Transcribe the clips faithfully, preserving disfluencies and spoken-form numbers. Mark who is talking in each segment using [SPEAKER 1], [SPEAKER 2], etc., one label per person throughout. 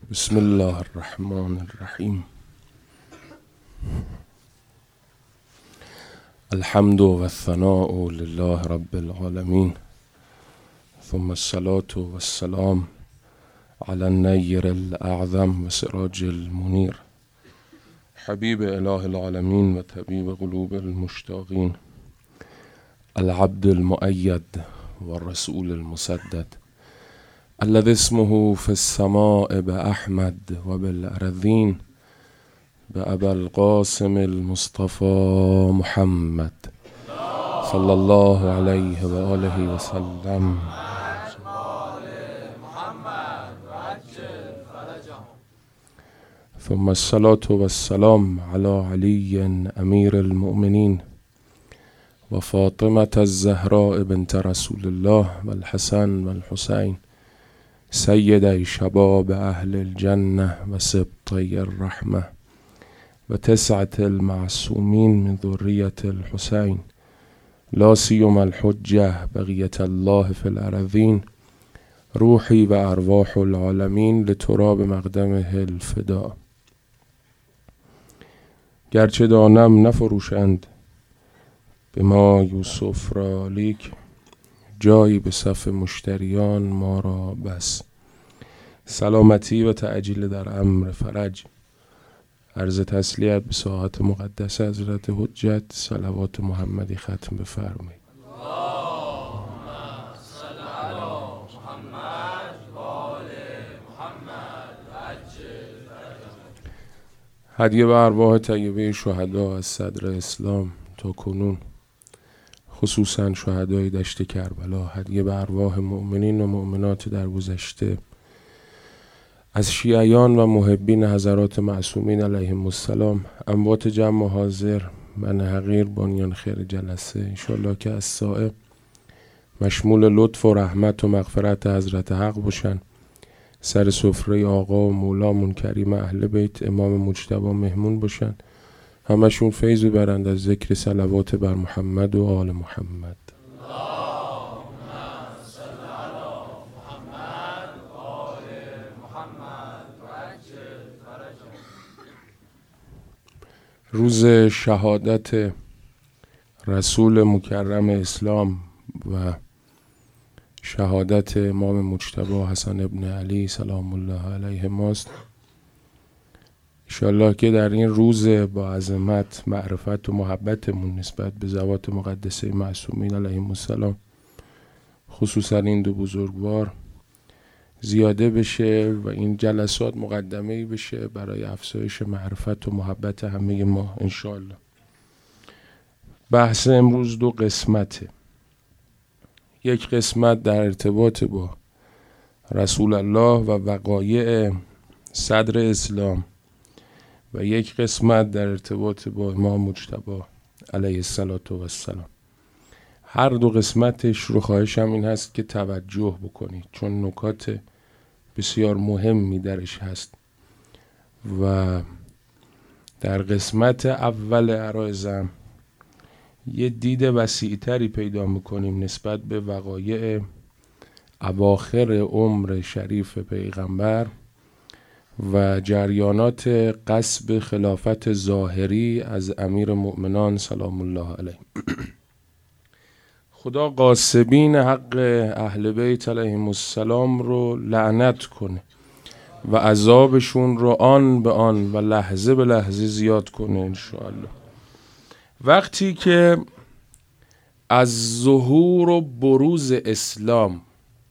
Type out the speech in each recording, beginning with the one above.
[SPEAKER 1] بسم الله الرحمن الرحیم. الحمد و الثناء لله رب العالمین، ثم الصلاة و السلام علی النیر الاعظم و سراج المنیر، حبیب اله العالمین و طبیب قلوب المشتاقین، العبد المؤید و الرسول المسدد، الذي اسمه في السماء بأحمد و بالأرضين بأبا القاسم المصطفى محمد صلى الله عليه و آله و سلم. ثم الصلاة والسلام على علي امیر المؤمنین و فاطمة الزهراء بنت رسول الله و الحسن و الحسین سیدی شباب اهل الجنة و سبطی الرحمة و تسعة المعصومین من ذریة الحسین، لا سیما الحجة بقیة الله في الأرضین، روحی و ارواح العالمین لتراب مقدمه الفداء. گرچه دانم نفروشند به ما یوسف را، لیک جایی به صف مشتریان ما را بس. سلامتی و تعجیل در امر فرج. عرض تسلیت به ساحت مقدس حضرت حجت، صلوات محمدی ختم بفرمایید.
[SPEAKER 2] اللهم صل علی محمد و آل محمد و عجل فرجهم.
[SPEAKER 1] هدیه به ارواح طیبه شهدا از صدر اسلام تا کنون، خصوصا شهدای دشت کربلا. هدیه به ارواح مؤمنین و مؤمنات در گذشته، از شیعیان و محبین حضرات معصومین علیهم السلام. اموات جمع حاضر، من حقیر بانیان خیر جلسه، انشالله که از سائه مشمول لطف و رحمت و مغفرت حضرت حق باشن. سر سفره آقا و مولامون کریم اهل بیت امام مجتبی مهمون باشن، همشون فیض برند از ذکر صلوات بر محمد و آل محمد. روز شهادت رسول مکرم اسلام و شهادت امام مجتبی حسن ابن علی سلام الله علیه ماست. انشالله که در این روز با عظمت، معرفت و محبتمون نسبت به ذوات مقدسه معصومین علیهم السلام، خصوصا این دو بزرگوار، زیاده بشه و این جلسات مقدمه‌ای بشه برای افزایش معرفت و محبت همه ما انشالله. بحث امروز دو قسمته. یک قسمت در ارتباط با رسول الله و وقایع صدر اسلام و یک قسمت در ارتباط با امام مجتبی علیه السلام. هر دو قسمتش رو خواهشم این هست که توجه بکنید، چون نکات بسیار مهمی درش هست. و در قسمت اول عرایزم یه دید وسیع‌تری پیدا میکنیم نسبت به وقایع اواخر عمر شریف پیغمبر و جریانات غصب خلافت ظاهری از امیر مؤمنان سلام الله علیه. خدا غاصبین حق اهل بیت علیهم السلام رو لعنت کنه و عذابشون رو آن به آن و لحظه به لحظه زیاد کنه انشاءالله. وقتی که از ظهور و بروز اسلام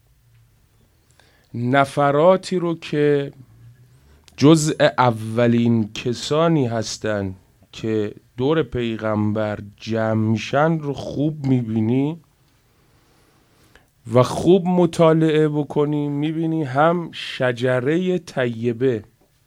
[SPEAKER 1] نفراتی رو که جزء اولین کسانی هستن که دور پیغمبر جمع میشن رو خوب میبینی و خوب مطالعه بکنی، میبینی هم شجره طیبه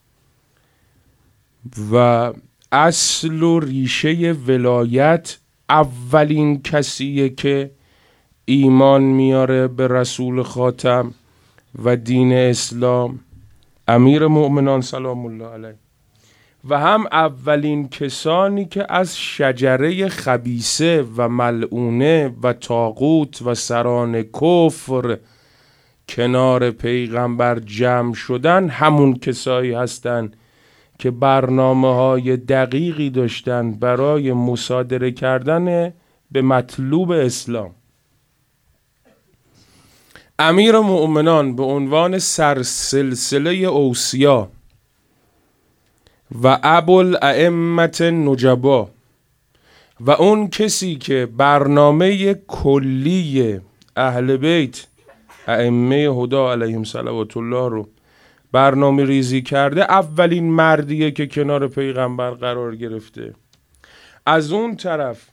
[SPEAKER 1] و اصل و ریشه ولایت اولین کسیه که ایمان میاره به رسول خاتم و دین اسلام، امیر مؤمنان سلام الله علیه، و هم اولین کسانی که از شجره خبیثه و ملعونه و طاغوت و سران کفر کنار پیغمبر جمع شدن همون کسایی هستن که برنامه های دقیقی داشتن برای مصادره کردن به مطلوب اسلام. امیر مؤمنان به عنوان سرسلسله اوصیا و ابوالائمة نجبا و اون کسی که برنامه کلی اهل بیت ائمه هدا علیهم صلوات الله رو برنامه ریزی کرده، اولین مردیه که کنار پیغمبر قرار گرفته. از اون طرف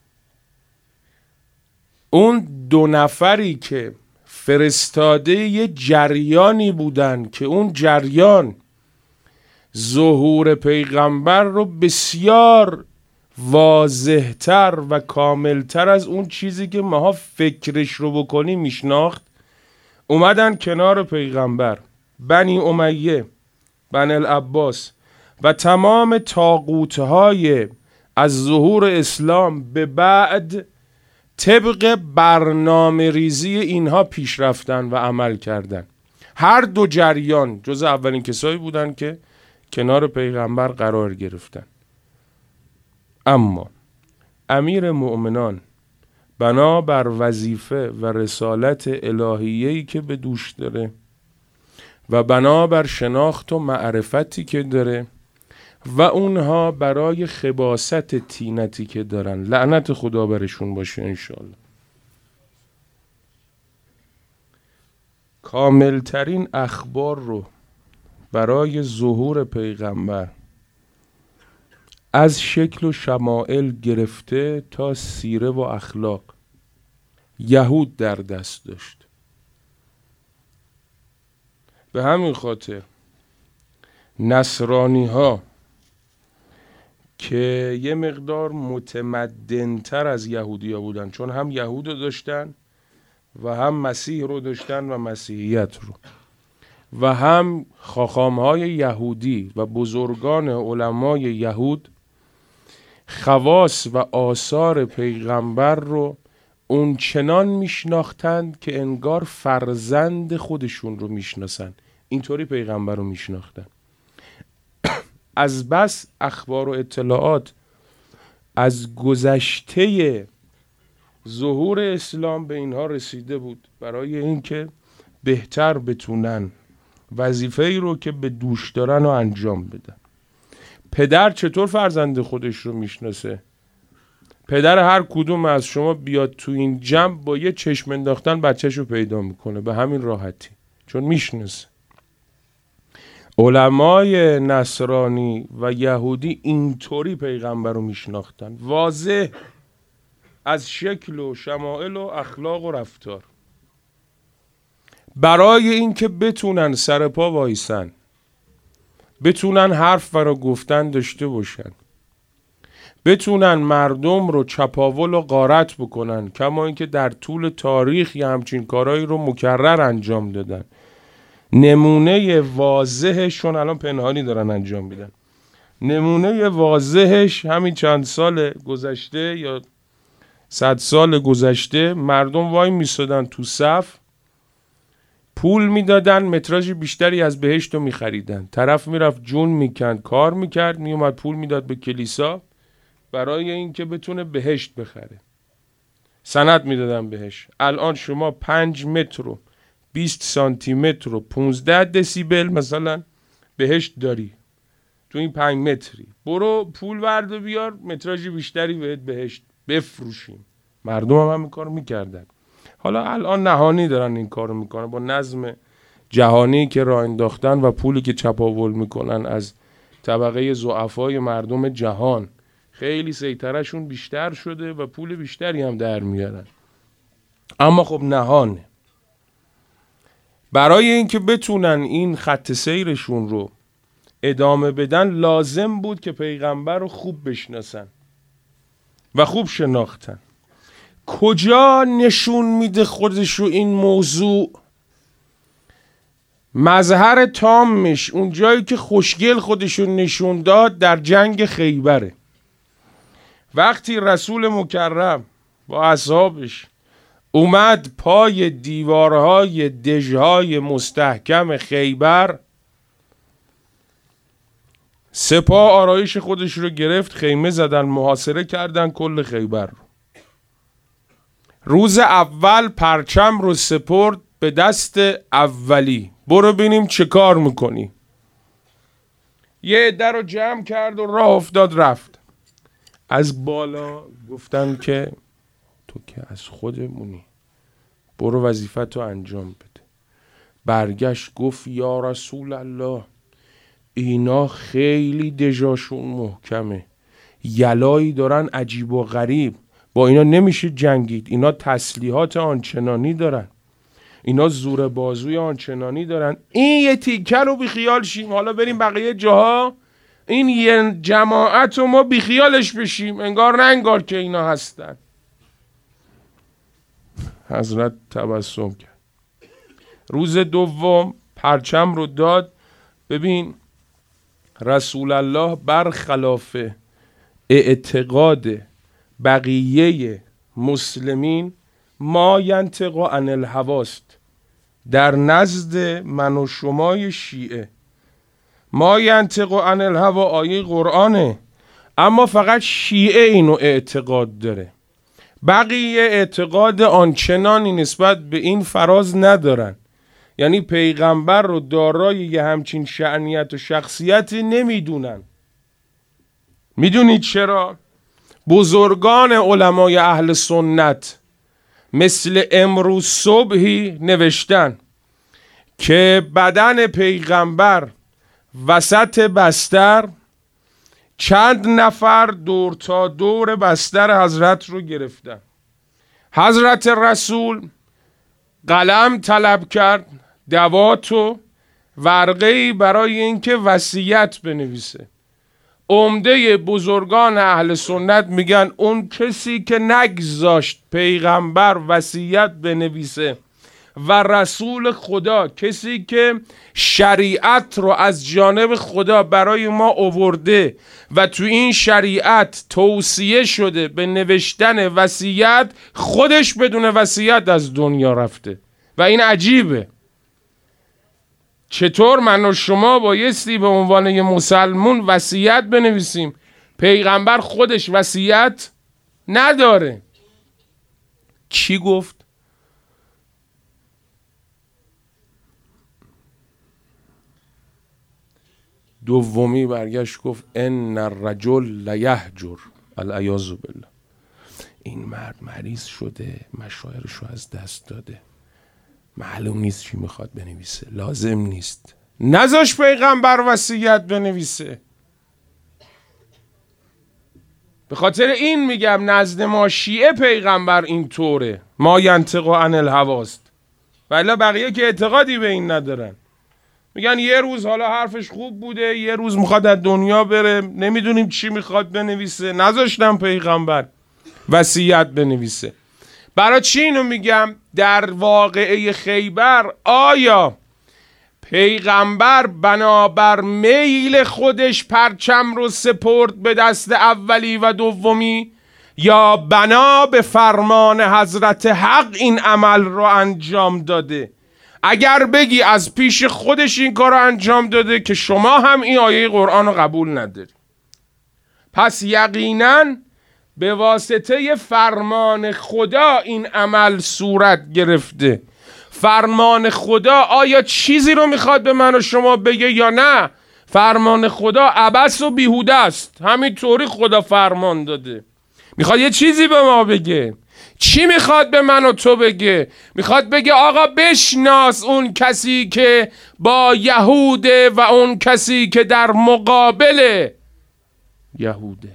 [SPEAKER 1] اون دو نفری که فرستاده یه جریانی بودن که اون جریان ظهور پیغمبر رو بسیار واضحتر و کاملتر از اون چیزی که ماها فکرش رو بکنیم میشناخت، اومدن کنار پیغمبر. بنی امیه، بنی العباس و تمام طاغوت‌های از ظهور اسلام به بعد طبق برنامه ریزی اینها پیش رفتن و عمل کردن. هر دو جریان جز اولین کسایی بودن که کنار پیغمبر قرار گرفتن. اما امیر مؤمنان بنا بر وظیفه و رسالت الهیه‌ای که به دوش داره و بنا بر شناخت و معرفتی که داره و اونها برای خباثت طینتی که دارن، لعنت خدا برشون باشه انشالله، کاملترین اخبار رو برای ظهور پیغمبر از شکل و شمائل گرفته تا سیره و اخلاق یهود در دست داشت. به همین خاطر نصرانی ها که یه مقدار متمدن‌تر از یهودی ها بودن، چون هم یهود رو داشتن و هم مسیح رو داشتن و مسیحیت رو، و هم خاخام‌های یهودی و بزرگان علمای یهود خواص و آثار پیغمبر رو اون چنان میشناختند که انگار فرزند خودشون رو میشناسن. اینطوری پیغمبر رو میشناختن. از بس اخبار و اطلاعات از گذشته ظهور اسلام به اینها رسیده بود برای اینکه بهتر بتونن وظیفه ای رو که به دوش دارن رو انجام بدن. پدر چطور فرزند خودش رو میشناسه؟ پدر هر کدوم از شما بیاد تو این جمع با یه چشم انداختن بچهش رو پیدا میکنه، به همین راحتی، چون میشناسه. علمای نصرانی و یهودی اینطوری پیغمبر رو میشناختن، واضح از شکل و شمائل و اخلاق و رفتار، برای اینکه بتونن سر پا وایسن، بتونن حرف برا گفتن داشته باشن، بتونن مردم رو چپاول و غارت بکنن، کما اینکه در طول تاریخ یه همچین کارهایی رو مکرر انجام دادن. نمونه واضحشون الان پنهانی دارن انجام میدن. نمونه واضحش همین چند سال گذشته یا صد سال گذشته مردم وای میستادن تو صف، پول میدادن، متراژ بیشتری از بهشت رو میخریدن. طرف میرفت جون میکند، کار میکرد، میومد پول میداد به کلیسا برای اینکه بتونه بهشت بخره. سند میدادن بهش. الان شما پنج متر و بیست سانتی متر و پونزده دسیبل مثلا بهشت داری، تو این پنج متری، برو پول ورد و بیار، متراژ بیشتری بهت بهشت بفروشیم. مردم هم همین کارو میکردن. حالا الان نهانی دارن این کارو میکنن با نظم جهانی که راه انداختن و پولی که چپاول میکنن از طبقه ضعفای مردم جهان. خیلی سیطرهشون بیشتر شده و پول بیشتری هم در میارن، اما خب نهانه. برای اینکه بتونن این خط سیرشون رو ادامه بدن لازم بود که پیغمبر رو خوب بشناسن و خوب شناختن. کجا نشون میده خودش رو این موضوع؟ مظهر تامش، اون جایی که خوشگل خودش رو نشون داد، در جنگ خیبره. وقتی رسول مکرم با اصحابش اومد پای دیوارهای دژهای مستحکم خیبر، سپاه آرایش خودش رو گرفت، خیمه زدن، محاصره کردن کل خیبر رو. روز اول پرچم رو سپرد به دست اولی، برو ببینیم چه کار میکنی. یه عده رو جمع کرد و راه افتاد رفت. از بالا گفتن که تو که از خودمونی، برو وظیفتو انجام بده. برگشت گفت یا رسول الله، اینا خیلی دژاشون محکمه، یلایی دارن عجیب و غریب، با اینا نمیشه جنگید، اینا تسلیحات آنچنانی دارن، اینا زور بازوی آنچنانی دارن. این یه تیکه رو بیخیال شیم، حالا بریم بقیه جاها این یه جماعت رو ما بیخیالش بشیم، انگار نه انگار که اینا هستن. حضرت تبسم کرد. روز دوم پرچم رو داد. ببین رسول الله برخلاف اعتقاد بقیه مسلمین ما ینطق عن الهواست، در نزد من و شمای شیعه ما ینطق عن الهوا آیه قرآنه، اما فقط شیعه اینو اعتقاد داره، بقیه اعتقاد آنچنانی نسبت به این فراز ندارن. یعنی پیغمبر رو دارای یه همچین شأنیت و شخصیتی نمیدونن. میدونید چرا؟ بزرگان علمای اهل سنت مثل امروز صبحی نوشتن که بدن پیغمبر وسط بستر، چند نفر دور تا دور بستر حضرت رو گرفتن. حضرت رسول قلم طلب کرد، دوات و ورقه‌ای برای اینکه وصیت بنویسه. عمده بزرگان اهل سنت میگن اون کسی که نگذاشت پیغمبر وصیت بنویسه و رسول خدا، کسی که شریعت رو از جانب خدا برای ما آورده و تو این شریعت توصیه شده به نوشتن وصیت، خودش بدون وصیت از دنیا رفته. و این عجیبه. چطور من و شما بایستی به عنوان یه مسلمون وصیت بنویسیم، پیغمبر خودش وصیت نداره؟ چی گفت؟ دومی برگشت گفت ان الرجل لیهجر العیاذ بالله. این مرد مریض شده، مشاعرشو از دست داده، معلوم نیست چی میخواد بنویسه، لازم نیست. نذاش پیغمبر وصیت بنویسه. به خاطر این میگم نزد ما شیعه پیغمبر این طوره، ما ینطق عن الهواست، ولی بقیه که اعتقادی به این ندارن. میگن یه روز حالا حرفش خوب بوده، یه روز میخواد از دنیا بره، نمیدونیم چی میخواد بنویسه، نذاشتم پیغمبر وصیت بنویسه. برای چی اینو میگم؟ در واقعه خیبر آیا پیغمبر بنابر میل خودش پرچم رو سپرد به دست اولی و دومی، یا بنا به فرمان حضرت حق این عمل رو انجام داده؟ اگر بگی از پیش خودش این کار رو انجام داده، که شما هم این آیه قرآن رو قبول نداری، پس یقیناً به واسطه فرمان خدا این عمل صورت گرفته. فرمان خدا آیا چیزی رو میخواد به من و شما بگه یا نه؟ فرمان خدا عبث و بیهوده است. همینطوری خدا فرمان داده. میخواد یه چیزی به ما بگه. چی میخواد به من و تو بگه؟ میخواد بگه آقا بشناس اون کسی که با یهوده و اون کسی که در مقابل یهوده.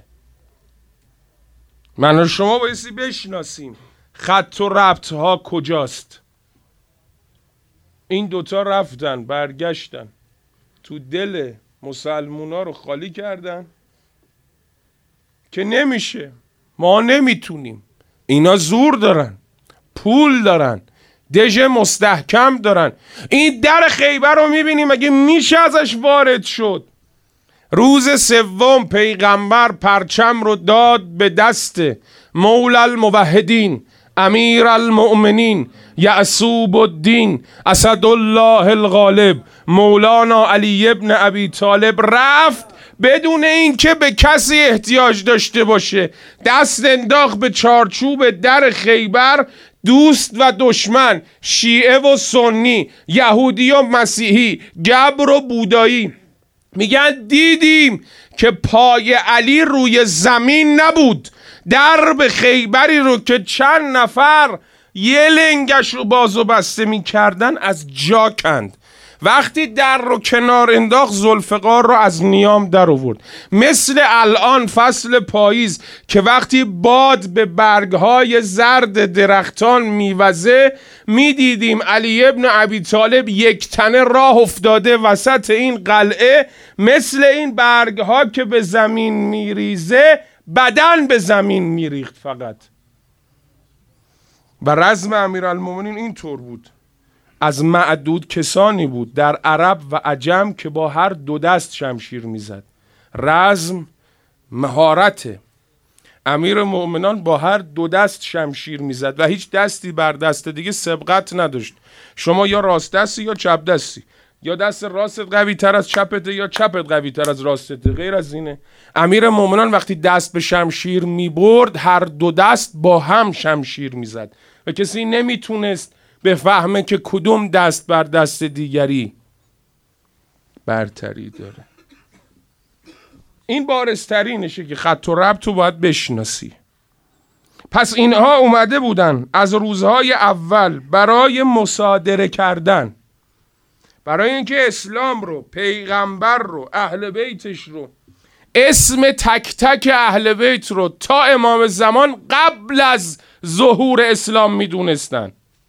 [SPEAKER 1] من و شما بایستی بشناسیم خط و ربط ها کجاست. این دوتا رفتن برگشتن تو دل مسلمونا رو خالی کردن که نمیشه، ما نمیتونیم، اینا زور دارن، پول دارن، دژ مستحکم دارن. این در خیبر رو میبینیم اگه میشه ازش وارد شد. روز سوم پیغمبر پرچم رو داد به دست مولا الموحدین امیر المؤمنین یعصوب الدین اسدالله الغالب مولانا علی ابن ابی طالب رفت بدون اینکه به کسی احتیاج داشته باشه، دست انداخت به چارچوب در خیبر. دوست و دشمن، شیعه و سنی، یهودی و مسیحی، گبر و بودایی، میگن دیدیم که پای علی روی زمین نبود. درب خیبری رو که چند نفر یه لنگش رو باز و بسته میکردن از جا کند. وقتی در رو کنار انداخت ذوالفقار رو از نیام در آورد. مثل الان فصل پاییز که وقتی باد به برگهای زرد درختان میوزه، میدیدیم علی ابن ابی طالب یک تنه راه افتاده وسط این قلعه، مثل این برگها که به زمین میریزه بدن به زمین میریخت فقط. و رزم امیرالمومنین این طور بود، از معدود کسانی بود در عرب و عجم که با هر دو دست شمشیر میزد. رزم مهارت امیر مومنان با هر دو دست شمشیر میزد و هیچ دستی بر دست دیگه سبقت نداشت. شما یا راست دستی یا چپ دستی، یا دست راستت قوی تر از چپت یا چپت قوی تر از راستت، غیر از اینه. امیر مومنان وقتی دست به شمشیر میبرد هر دو دست با هم شمشیر میزد و کسی نمیتونست بفهمه که کدوم دست بر دست دیگری برتری داره. این بارزترینشه که خط و ربط رو باید بشناسی. پس اینها اومده بودن از روزهای اول برای مصادره کردن، برای اینکه اسلام رو، پیغمبر رو، اهل بیتش رو، اسم تک تک اهل بیت رو تا امام زمان قبل از ظهور اسلام میدونستن.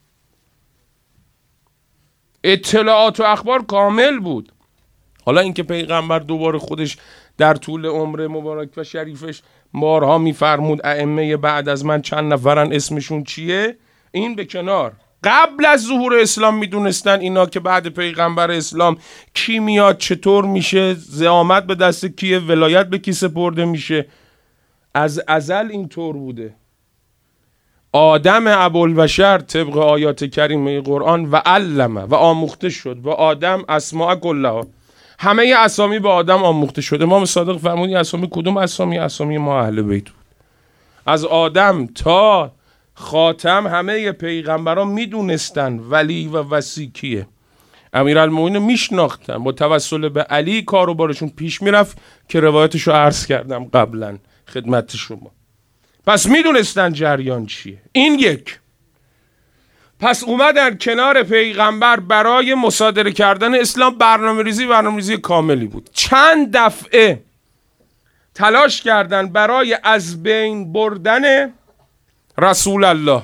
[SPEAKER 1] اطلاعات و اخبار کامل بود. حالا اینکه پیغمبر دوباره خودش در طول عمر مبارک و شریفش بارها میفرمود ائمه بعد از من چند نفرن اسمشون چیه، این به کنار. قبل از ظهور اسلام میدونستن اینا که بعد پیغمبر اسلام کی میاد، چطور میشه، زعامت به دست کیه، ولایت به کی سپرده میشه. از ازل اینطور بوده. آدم ابوالبشر طبق آیات کریمه قرآن و علمه و آموخته شد و آدم اسماء کلها، همه اسامی به آدم آموخته شد. امام صادق فرمودی اسامی کدوم اسامی؟ اسامی ما اهل بیت بود. از آدم تا خاتم همه پیغمبران میدونستن ولی و وصی کیه. امیرالمومنین میشناختن، با توسل به علی کارو بارشون پیش میرفت که روایتشو عرض کردم قبلا خدمت شما. پس میدونستن جریان چیه. این یک. پس اومدن کنار پیغمبر برای مصادره کردن اسلام. برنامه ریزی برنامه ریزی کاملی بود. چند دفعه تلاش کردن برای از بین بردن رسول الله.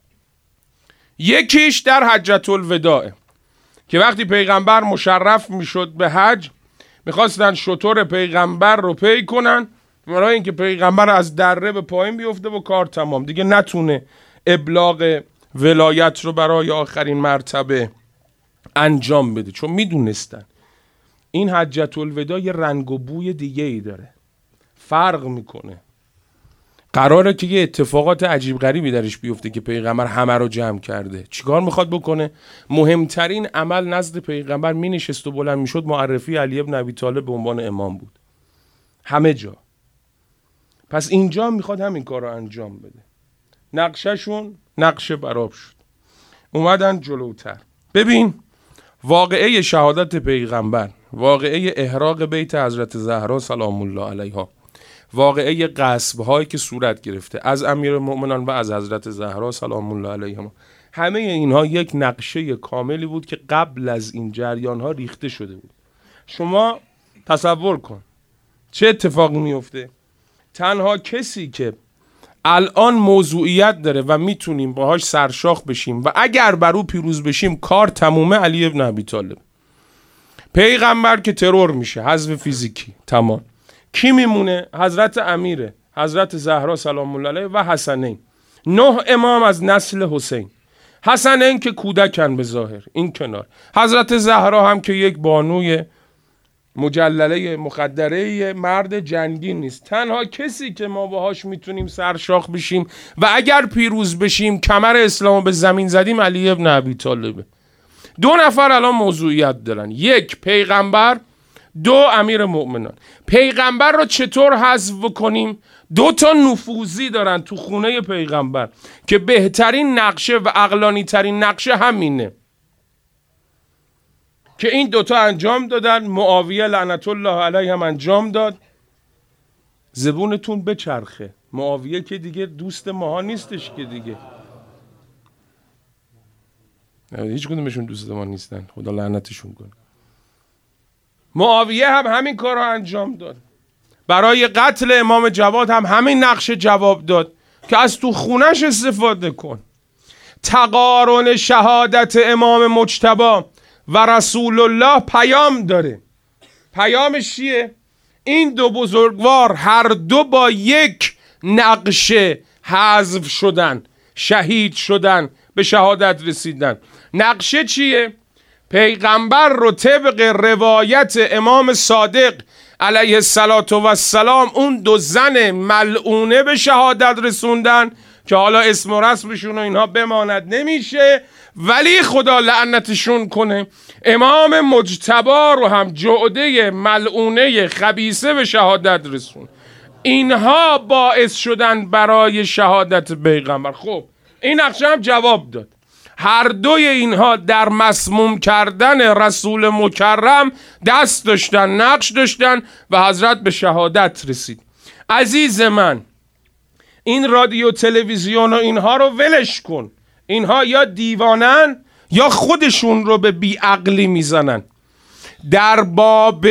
[SPEAKER 1] یکیش در حجة الوداع که وقتی پیغمبر مشرف میشد به حج، میخواستن شتر پیغمبر رو پی کنن برای اینکه پیغمبر از دره به پایین بیفته و کار تمام، دیگه نتونه ابلاغ ولایت رو برای آخرین مرتبه انجام بده. چون میدونستن این حجة الوداع یه رنگ و بوی دیگه ای داره، فرق میکنه. قراره که یه اتفاقات عجیب غریبی درش بیفته که پیغمبر همه رو جمع کرده. چیکار میخواد بکنه؟ مهمترین عمل نزد پیغمبر مینشست و بلند میشد معرفی علی ابن ابی طالب به عنوان امام بود، همه جا. پس اینجا میخواد همین کار رو انجام بده. نقشهشون نقشه براب شد، اومدن جلوتر. ببین واقعه شهادت پیغمبر، واقعه احراق بیت حضرت زهرا سلام الله علیها، واقعه غصب هایی که صورت گرفته از امیرالمؤمنین و از حضرت زهرا سلام الله علیها، همه اینها یک نقشه کاملی بود که قبل از این جریان ها ریخته شده بود. شما تصور کن چه اتفاقی میفته. تنها کسی که الان موضوعیت داره و میتونیم باهاش سرشاخ بشیم و اگر بر او پیروز بشیم کار تمومه، علی ابن ابی طالب. پیغمبر که ترور میشه، حذف فیزیکی، تمام. کی میمونه؟ حضرت امیره، حضرت زهرا سلام الله علیها و حسنین. نه امام از نسل حسین. حسنین که کودکن به ظاهر، این کنار. حضرت زهرا هم که یک بانوی مجلله مخدره مرد جنگی نیست. تنها کسی که ما باهاش میتونیم سرشاخ بشیم و اگر پیروز بشیم کمر اسلامو به زمین زدیم علی ابن ابی طالبه. دو نفر الان موضوعیت دارن، یک پیغمبر، دو امیر مؤمنان. پیغمبر رو چطور حذف کنیم؟ دو تا نفوذی دارن تو خونه پیغمبر که بهترین نقشه و عقلانی ترین نقشه همینه که این دوتا انجام دادن. معاویه لعنت الله علیه هم انجام داد. زبونتون بچرخه، معاویه که دیگه دوست ماها نیستش که دیگه، هیچ کدومشون دوست ما نیستن، خدا لعنتشون کنه. معاویه هم همین کار رو انجام داد. برای قتل امام جواد هم همین نقشه جواب داد که از تو خونش استفاده کن. تقارن شهادت امام مجتبی و رسول الله پیام داره. پیامش چیه؟ این دو بزرگوار هر دو با یک نقشه حذف شدن، شهید شدن، به شهادت رسیدن. نقشه چیه؟ پیغمبر رو طبق روایت امام صادق علیه السلام اون دو زن ملعونه به شهادت رسوندن که حالا اسم و رسمشون و اینها بماند نمیشه، ولی خدا لعنتشون کنه امام مجتبی رو هم جعده ملعونه خبیثه به شهادت رسون. اینها باعث شدن برای شهادت پیغمبر. خب این نقشه هم جواب داد. هر دوی اینها در مسموم کردن رسول مکرم دست داشتن، نقش داشتن و حضرت به شهادت رسید. عزیز من، این رادیو تلویزیون و اینها رو ولش کن. اینها یا دیوانن یا خودشون رو به بیعقلی میزنن. در باب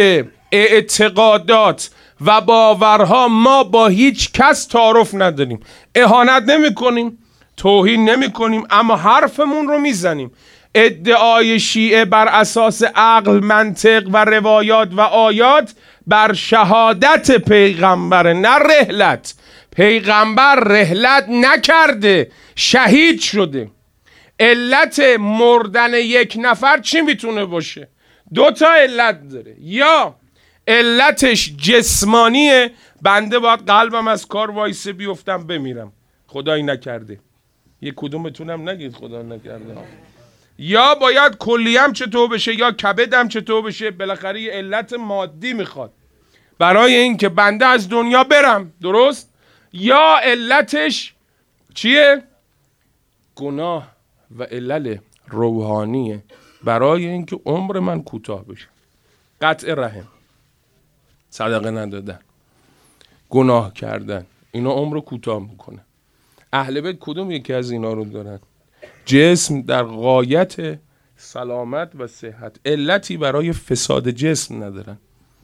[SPEAKER 1] اعتقادات و باورها ما با هیچ کس تعارف نداریم، اهانت نمی کنیم، توهین نمی کنیم، اما حرفمون رو میزنیم. ادعای شیعه بر اساس عقل، منطق و روایات و آیات بر شهادت پیغمبر، نه رحلت. پیغمبر رحلت نکرده، شهید شده. علت مردن یک نفر چی میتونه باشه؟ دو تا علت داره. یا علتش جسمانیه، بنده باید قلبم از کار وایسه بیفتم بمیرم، خدایی نکرده، یک کدومتونم نگید خدا نکرده. یا باید کلیم چطور بشه یا کبدم چطور بشه، بالاخره یه علت مادی میخواد برای این که بنده از دنیا برم، درست؟ یا علتش چیه؟ گناه و علل روحانیه برای اینکه عمر من کوتاه بشه. قطع رحم، صدقه ندادن، گناه کردن، اینا عمر رو کوتاه میکنه. اهل بیت کدوم یکی از اینا رو دارن؟ جسم در غایت سلامت و صحت، علتی برای فساد جسم ندارن.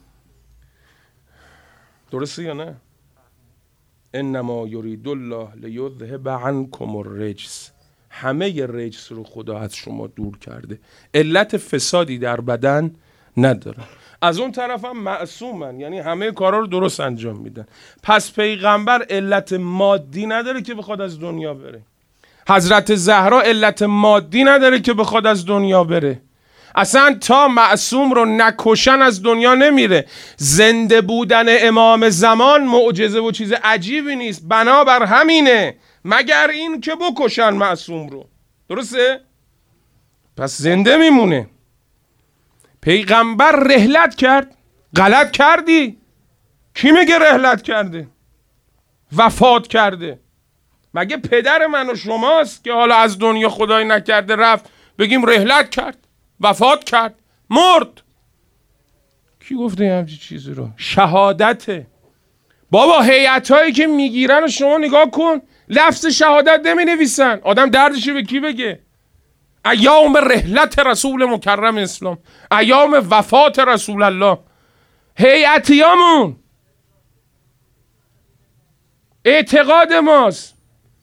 [SPEAKER 1] درسته یا نه؟ انما یرید الله لیذهب عنکم الرجس. همه رجس رو خدا از شما دور کرده، علت فسادی در بدن ندارن. از اون طرف هم معصومن، یعنی همه کارا رو درست انجام میدن. پس پیغمبر علت مادی نداره که بخواد از دنیا بره. حضرت زهرا علت مادی نداره که بخواد از دنیا بره. اصلا تا معصوم رو نکشن از دنیا نمیره. زنده بودن امام زمان معجزه و چیز عجیبی نیست، بنابر همینه، مگر این که بکشن معصوم رو. درسته؟ پس زنده میمونه. پیغمبر رحلت کرد، غلط کردی. کی میگه رحلت کرده؟ وفات کرده. مگه پدر من و شماست که حالا از دنیا خدای نکرده رفت بگیم رحلت کرد، وفات کرد، مرد؟ کی گفته همچین چیزی رو؟ شهادته. بابا هیئتایی که میگیرن شما نگاه کن، لفظ شهادت نمی نویسن. آدم دردشو به کی بگه؟ ایام رحلت رسول مکرم اسلام، ایام وفات رسول الله. هیئتیامون اعتقاد ماست.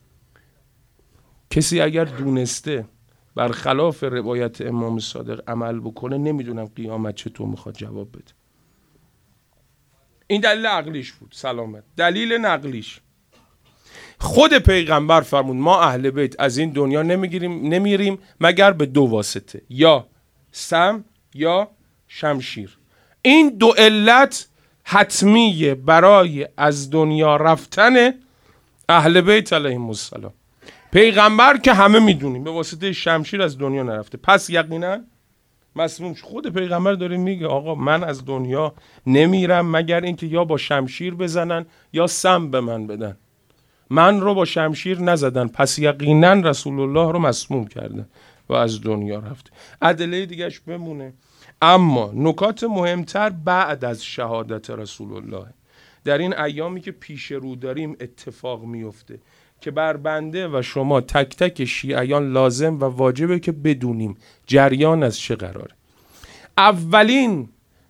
[SPEAKER 1] کسی اگر دونسته برخلاف روایت امام صادق عمل بکنه، نمیدونم قیامت چطور میخواد جواب بده. این دلیل عقلیش بود، سلامت. دلیل نقلیش، خود پیغمبر فرمود ما اهل بیت از این دنیا نمیگیریم نمیریم مگر به دو واسطه، یا سم یا شمشیر. این دو علت حتمیه برای از دنیا رفتن اهل بیت علیهم السلام. پیغمبر که همه میدونیم به واسطه شمشیر از دنیا نرفته، پس یقینا مسموم شد. خود پیغمبر داره میگه آقا من از دنیا نمیرم مگر اینکه یا با شمشیر بزنن یا سم به من بدن. من رو با شمشیر نزدن، پس یقینا رسول الله رو مسموم کردن و از دنیا رفت. ادله دیگهش بمونه، اما نکات مهمتر بعد از شهادت رسول الله در این ایامی که پیش رو داریم اتفاق میفته که بر بنده و شما تک تک شیعیان لازم و واجبه که بدونیم جریان از چه قراره. اولین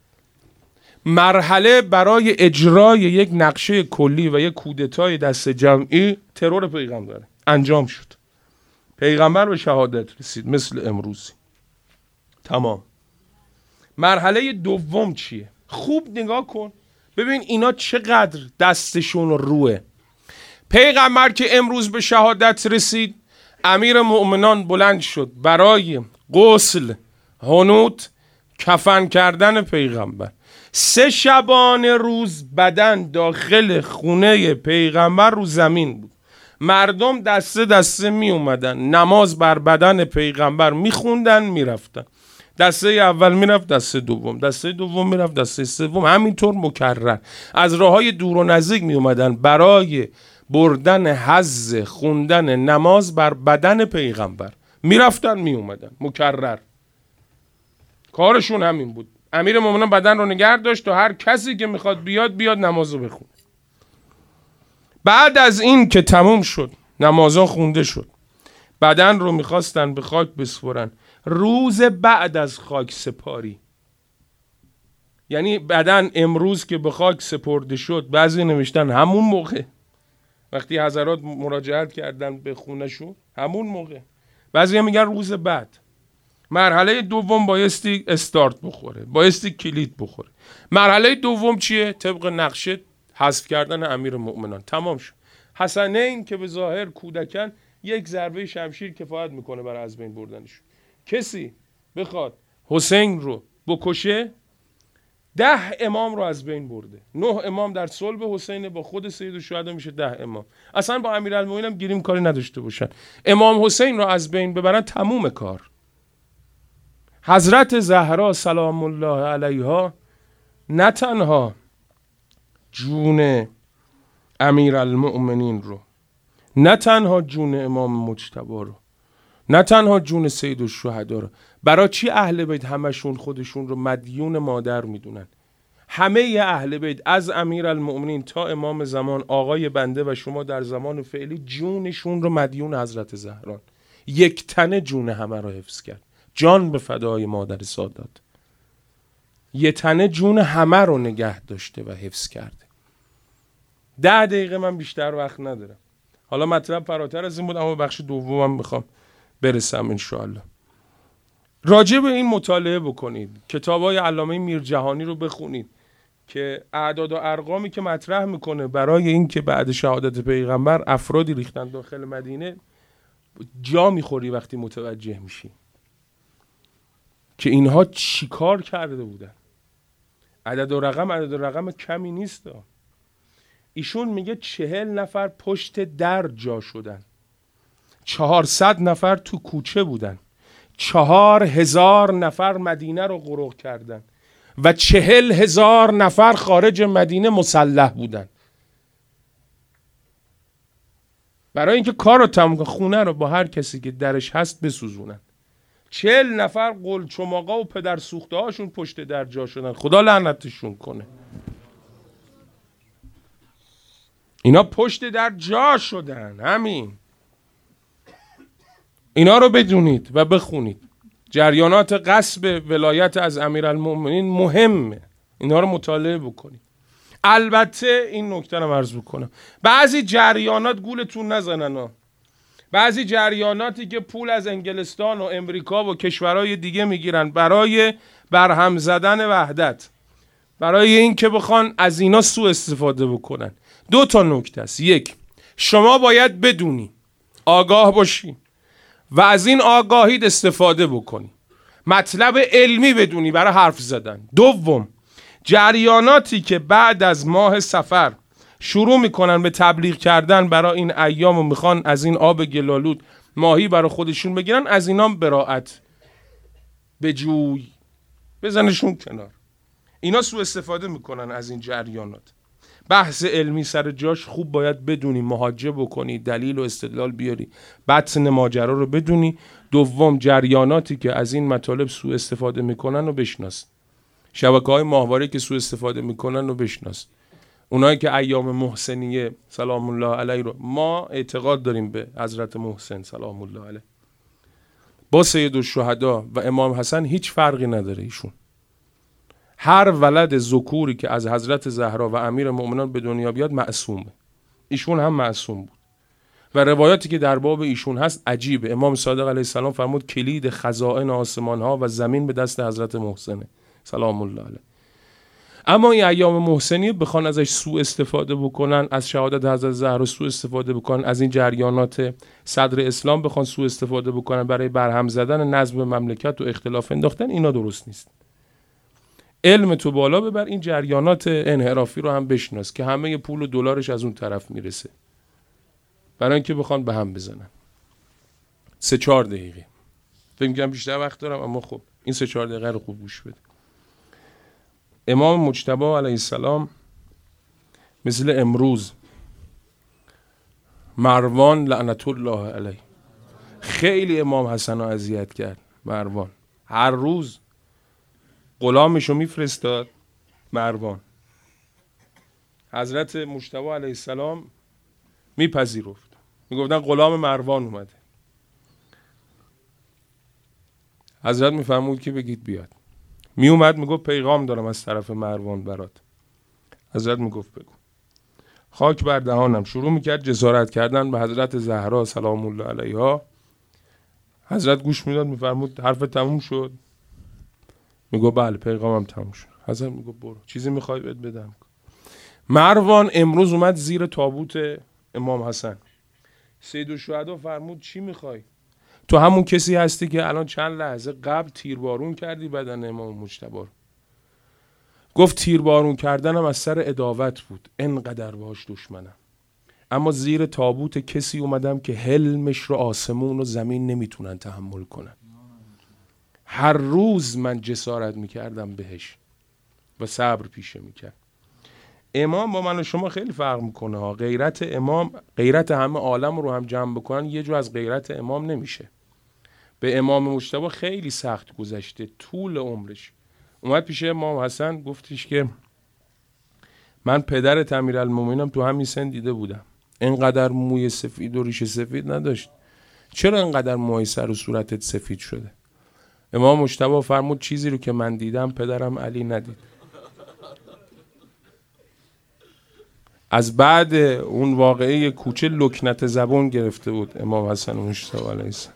[SPEAKER 1] مرحله برای اجرای یک نقشه کلی و یک کودتای دست جمعی ترور پیغمبر انجام شد. پیغمبر به شهادت رسید مثل امروزی. تمام. مرحله دوم چیه؟ خوب نگاه کن ببین اینا چقدر دستشون روه. پیغمبر که امروز به شهادت رسید، امیر مؤمنان بلند شد برای غسل، حنوط، کفن کردن پیغمبر. سه شبانه روز بدن داخل خونه پیغمبر رو زمین بود. مردم دسته دسته می اومدن نماز بر بدن پیغمبر می خوندن می رفتن. دسته اول می رفت، دسته دوم، دسته دوم می رفت، دسته سوم، همینطور مکرر از راههای دور و نزدیک می اومدن برای بردن حظ خوندن نماز بر بدن پیغمبر. می رفتن می اومدن مکرر. کارشون همین بود. امیر مومنان بدن رو نگه داشت و هر کسی که میخواد بیاد بیاد نماز رو بخونه. بعد از این که تموم شد، نمازها خونده شد، بدن رو میخواستن به خاک بسپرن. روز بعد از خاک سپاری، یعنی بدن امروز که به خاک سپرده شد، بعضی نوشتن همون موقع وقتی حضرات مراجعت کردن به خونهشون همون موقع، بعضی هم میگن روز بعد. مرحله دوم بایستی استارت بخوره، بایستی کلید بخوره. مرحله دوم چیه؟ طبق نقشه حذف کردن امیر مؤمنان. تمام شد. حسنین که به ظاهر کودکن، یک ضربه شمشیر کفایت میکنه برای از بین بردنش. کسی بخواد حسین رو بکشه، ده امام رو از بین برده. نه امام در صلب حسین با خود سید الشهدا میشه ده امام. اصلا با امیرالمومنین هم گیریم کاری نداشته باشن. امام حسین رو از بین ببرن تموم کار. حضرت زهرا سلام الله علیها نه تنها جون امیرالمؤمنین رو، نه تنها جون امام مجتبی رو، نه تنها جون سید الشهدا رو، برای چی اهل بیت همشون خودشون رو مدیون مادر میدونن؟ همه اهل بیت از امیرالمؤمنین تا امام زمان آقای بنده و شما در زمان فعلی جونشون رو مدیون حضرت زهرا. یک تنه جون همه رو حفظ کرد. جان به فدای مادر سادات. یه تنه جون همه رو نگه داشته و حفظ کرده. ده دقیقه من بیشتر وقت ندارم. حالا مطلب فراتر از این بود، اما بخش دومم میخوام برسم انشاءالله. راجع به این مطالعه بکنید. کتابای علامه میرجهانی رو بخونید که اعداد و ارقامی که مطرح میکنه برای این که بعد شهادت پیغمبر افرادی ریختن داخل مدینه، جا میخوری وقتی متوجه میشی که اینها چی کار کرده بودن. عدد و رقم عدد و رقم کمی نیست. ایشون میگه چهل نفر پشت در جا شدن، چهارصد نفر تو کوچه بودن، چهار هزار نفر مدینه رو غرق کردن و چهل هزار نفر خارج مدینه مسلح بودن. برای اینکه کار رو تموم کنن، خونه رو با هر کسی که درش هست بسوزونن. چهل نفر قل چماقا و پدر سوخته هاشون پشت در جا شدن. خدا لعنتشون کنه. اینا پشت در جا شدن. همین اینا رو بدونید و بخونید. جریانات غصب ولایت از امیرالمؤمنین مهمه. اینا رو مطالعه بکنید. البته این نکته رو عرض بکنم، بعضی جریانات گولتون نزنن ها. بعضی جریاناتی که پول از انگلستان و امریکا و کشورهای دیگه میگیرن برای برهم زدن وحدت، برای این که بخوان از اینا سوء استفاده بکنن، دو تا نکته است. یک، شما باید بدونی، آگاه باشی و از این آگاهی استفاده بکنی، مطلب علمی بدونی برای حرف زدن. دوم، جریاناتی که بعد از ماه صفر شروع میکنن به تبلیغ کردن برای این ایام و میخوان از این آب گلالود ماهی برای خودشون بگیرن، از اینام براعت بجوی، بزنشون کنار. اینا سوء استفاده میکنن از این جریانات. بحث علمی سر جاش خوب باید بدونی، محاجه بکنی، دلیل و استدلال بیاری، بطن ماجرا رو بدونی. دوم، جریاناتی که از این مطالب سوء استفاده میکنن رو بشناس. شبکه‌های ماهواره که سوء استفاده میکنن رو بشناس. اونایی که ایام محسنیه سلام الله علیه رو، ما اعتقاد داریم به حضرت محسن سلام الله علیه، با سید الشهدا و امام حسن هیچ فرقی نداره. ایشون هر ولد ذکوری که از حضرت زهرا و امیر مؤمنان به دنیا بیاد معصومه. ایشون هم معصوم بود و روایاتی که در باب ایشون هست عجیبه. امام صادق علیه السلام فرمود کلید خزائن آسمان ها و زمین به دست حضرت محسنه سلام الله علیه. اما این ایام محسنی بخوان ازش سوء استفاده بکنن، از شهادت حضرت زهرا سوء استفاده بکنن، از این جریانات صدر اسلام بخوان سوء استفاده بکنن برای برهم زدن نظم مملکت و اختلاف انداختن، اینا درست نیست. علم تو بالا ببر، این جریانات انحرافی رو هم بشناس که همه پول و دلارش از اون طرف میرسه، برای اینکه بخوان به هم بزنن. سه چهار دقیقه فکر می‌کنم بیشتر وقت دارم، اما خب این سه چهار دقیقه رو خوب گوش بده. امام مجتبی علیه السلام مثل امروز مروان لعنت الله علیه خیلی امام حسن رو اذیت کرد. مروان هر روز غلامشو میفرستاد مروان، حضرت مجتبی علیه السلام میپذیرفت، میگفتن غلام مروان اومده. حضرت میفرمود که بگید بیاد. می اومد میگفت پیغام دارم از طرف مروان برات. حضرت میگفت بگو. خاک بر دهانم. شروع میکرد جسارت کردن به حضرت زهرا سلام الله علیها. حضرت گوش میداد، میفرمود حرف تموم شد؟ میگفت بله پیغامم تموم شد. حضرت میگفت برو، چیزی میخوای بهت بدم؟ مروان امروز اومد زیر تابوت امام حسن. سید الشهدا فرمود چی میخوای؟ تو همون کسی هستی که الان چند لحظه قبل تیربارون کردی بدن امام مجتبی. گفت تیربارون کردنم از سر عداوت بود، انقدر باهاش دشمنم، اما زیر تابوت کسی اومدم که حلمش رو آسمون و زمین نمیتونن تحمل کنن. هر روز من جسارت میکردم بهش و صبر پیشه میکرد. امام با من و شما خیلی فرق میکنه ها. غیرت امام، غیرت همه عالم رو هم جمع بکنن یه جو از غیرت امام نمیشه. به امام مجتبی خیلی سخت گذشته، طول عمرش. اومد پیش امام حسن گفتش که من پدرت امیرالمومنینم تو همین سن دیده بودم، اینقدر موی سفید و ریش سفید نداشت، چرا اینقدر موی سر و صورتت سفید شده؟ امام مجتبی فرمود چیزی رو که من دیدم پدرم علی ندید. از بعد اون واقعه کوچه لکنت زبون گرفته بود امام حسن مجتبی علیه السلام.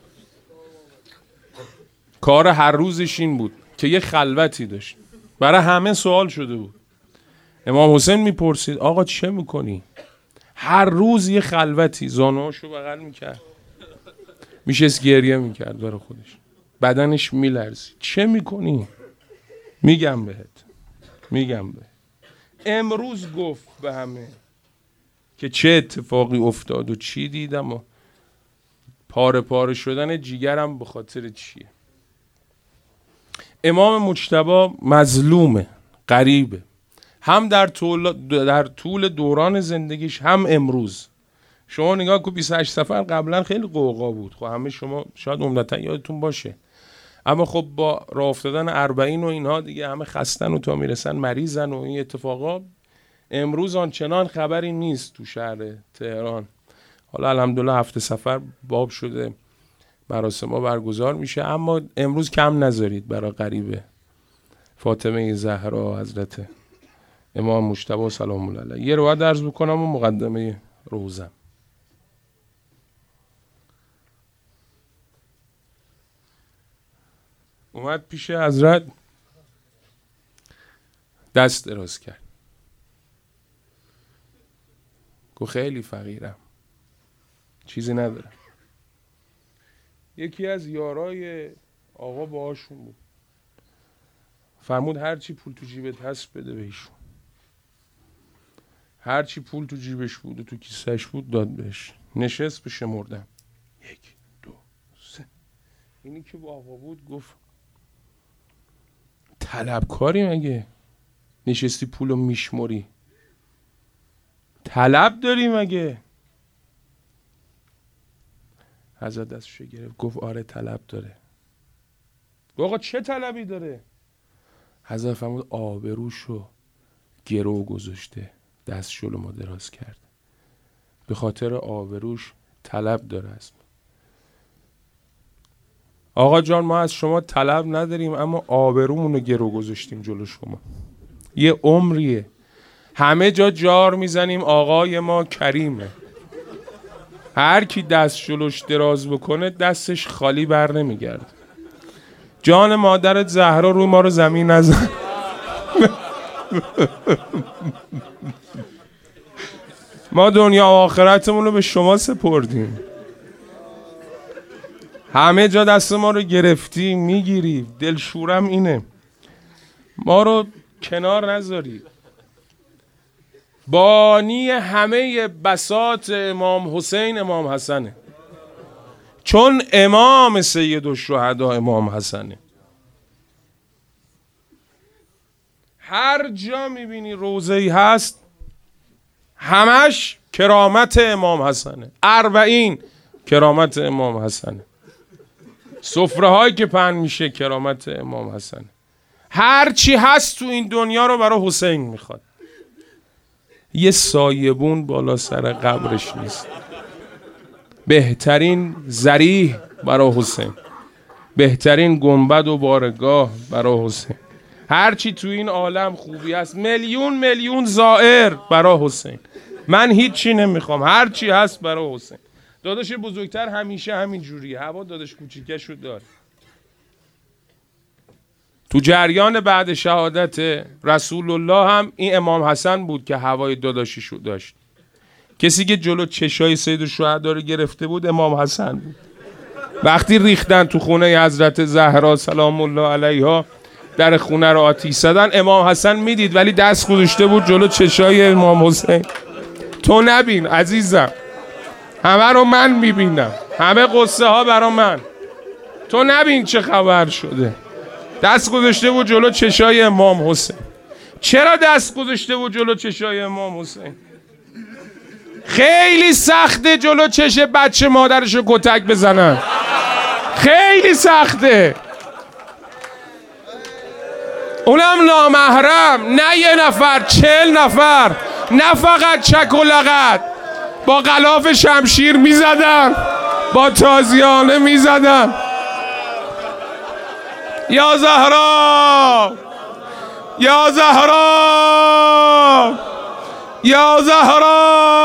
[SPEAKER 1] کار هر روزش این بود که یه خلوتی داشت، برای همه سوال شده بود. امام حسین میپرسید آقا چه میکنی؟ هر روز یه خلوتی، زانوهاشو بغل میکرد، میشست گریه میکرد برای خودش، بدنش میلرزید. چه میکنی؟ میگم بهت میگم بهت امروز گفت به همه که چه اتفاقی افتاد و چی دیدم و پاره پاره شدن جیگرم به خاطر چیه. امام مجتبی مظلومه، غریبه، هم در طول در طول دوران زندگیش هم امروز. شما نگاه کن بیست و هشت سفر قبلا خیلی قوقا بود، خب همه شما شاید عمدتا یادتون باشه، اما خب با راه افتادن اربعین و اینها دیگه همه خستن و تا میرسن مریضن و این اتفاقا. امروز آنچنان خبری نیست تو شهر تهران. حالا الحمدلله هفته سفر باب شده، مراسم‌ها برگزار میشه، اما امروز کم نذارید برای غریبه فاطمه زهرا حضرت امام مجتبی سلام الله علیه. یه روایت عرض بکنم و مقدمه روزم. اومد پیش حضرت، دست دراز کرد، گفت خیلی فقیرم، چیزی ندارم. یکی از یارای آقا باهاشون بود، فرمود هر چی پول تو جیبت هست بده بهشون. هر چی پول تو جیبش بود و تو کیسهش بود داد بهش. نشست به شمردن، یک دو سه. اینی که با آقا بود گفت طلبکاری مگه؟ نشستی پولو میشموری؟ طلب داری مگه؟ حضرت دستشو گرفت گفت آره طلب داره. آقا چه طلبی داره؟ حضرت فرمود آبروشو گرو گذاشته، دستشو رو ما دراز کرد، به خاطر آبروش طلب داره. از آقا جان ما از شما طلب نداریم، اما آبرومون رو گرو گذاشتیم جلو شما. یه عمریه همه جا جار میزنیم آقای ما کریمه، هر کی دست جلوش دراز بکنه دستش خالی بر نمیگرد. جان مادرت زهرا روی ما رو زمین نزن. ما دنیا و آخرتمون رو به شما سپردیم، همه جا دست ما رو گرفتی میگیری. دلشورم اینه ما رو کنار نذاری. بانی همه بساط امام حسین امام حسنه، چون امام سید الشهدا امام حسنه. هر جا میبینی روضه‌ای هست همش کرامت امام حسنه. اربعین کرامت امام حسنه، سفره هایی که پهن میشه کرامت امام حسنه. هر چی هست تو این دنیا رو برای حسین میخواد. یه سایبون بالا سر قبرش نیست. بهترین ذریح برای حسین، بهترین گنبد و بارگاه برای حسین. هر چی تو این عالم خوبی هست، میلیون میلیون زائر برای حسین. من هیچی نمیخوام، هر چی هست برای حسین. داداش بزرگتر همیشه همین جوریه، هوا داداش کوچیکشو داره. تو جریان بعد شهادت رسول الله هم این امام حسن بود که هوای داداشیشو داشت. کسی که جلو چشای سید الشهدا رو گرفته بود امام حسن بود. وقتی ریختن تو خونه حضرت زهرا سلام الله علیها، در خونه رو آتیش زدن، امام حسن میدید ولی دست گذاشته بود جلو چشای امام حسین. تو نبین عزیزم، همه رو من میبینم، همه قصه ها برا من. تو نبین چه خبر شده. دست گذاشته بود جلو چشای امام حسین. چرا دست گذاشته بود جلو چشای امام حسین؟ خیلی سخته جلو چش بچه مادرشو کتک بزنن، خیلی سخته، اونم نامحرم، نه یه نفر، چهل نفر، نه فقط چک و لغت. با غلاف شمشیر میزدن، با تازیانه میزدن. یا زهرا یا زهرا یا زهرا